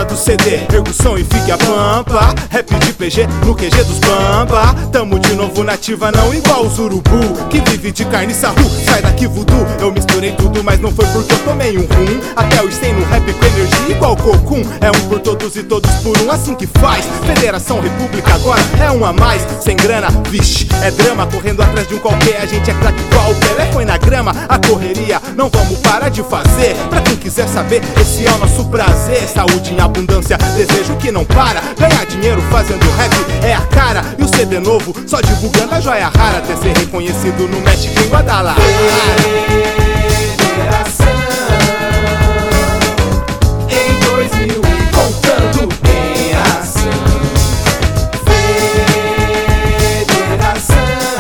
do CD, erga o som e fique a pampa. Rap de PG no QG dos bamba. Tamo de novo nativa, não igual os urubu que vive de carne e sarru, sai daqui voodoo. Eu misturei tudo, mas não foi porque eu tomei um rum. Até os 100 no rap com energia igual Cocum. É um por todos e todos por um, assim que faz. Federação República agora é um a mais. Sem grana, vixe, é drama. Correndo atrás de um qualquer, a gente é craque igual o Pelé foi na grama. A correria não vamos parar de fazer. Pra quem quiser saber, esse é o nosso prazer. Saúde em abundância, desejo que não para. Ganhar dinheiro fazendo rap é a cara. E o CD novo, só divulgando a joia rara. Até ser reconhecido no México em Guadalajara. Federação em 2000 e contando em ação. Federação,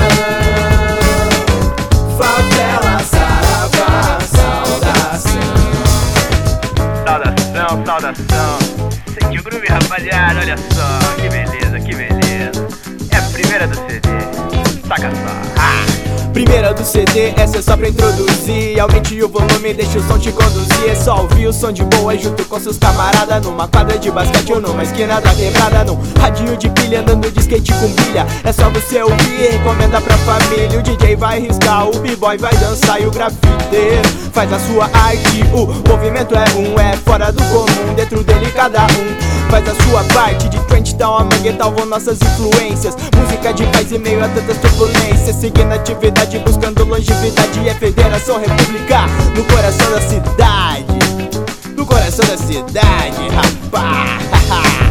favela, saravá, saudação. Saudação, saudação. Sente o groove, rapaziada, olha só, que beleza, que beleza. É a primeira do CD, saca só. Primeira do CD, essa é só pra introduzir. Aumente o volume, deixa o som te conduzir. É só ouvir o som de boa junto com seus camaradas. Numa quadra de basquete ou numa esquina da quebrada. Num radinho de pilha, andando de skate com bilha. É só você ouvir e recomenda pra família. O DJ vai riscar, o b-boy vai dançar e o grafiteiro faz a sua arte. O movimento é fora do comum. Dentro dele cada um faz a sua parte. De Trenchtown a Manguetal vão nossas influências. Música de paz e meio a tantas turbulências. Seguindo atividade, buscando longevidade. É Federação República no coração da cidade. No coração da cidade, rapaz.